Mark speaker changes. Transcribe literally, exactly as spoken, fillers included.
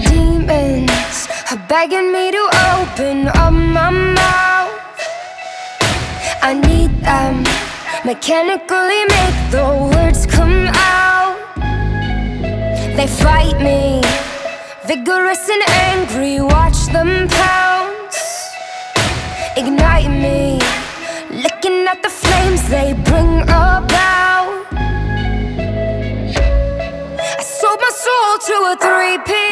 Speaker 1: demons are begging me to open up my mouth. I need them, mechanically make the words come out. They fight me, vigorous and angry, watch them pounce. Ignite me, looking at the flames they bring about. I sold my soul to a three-piece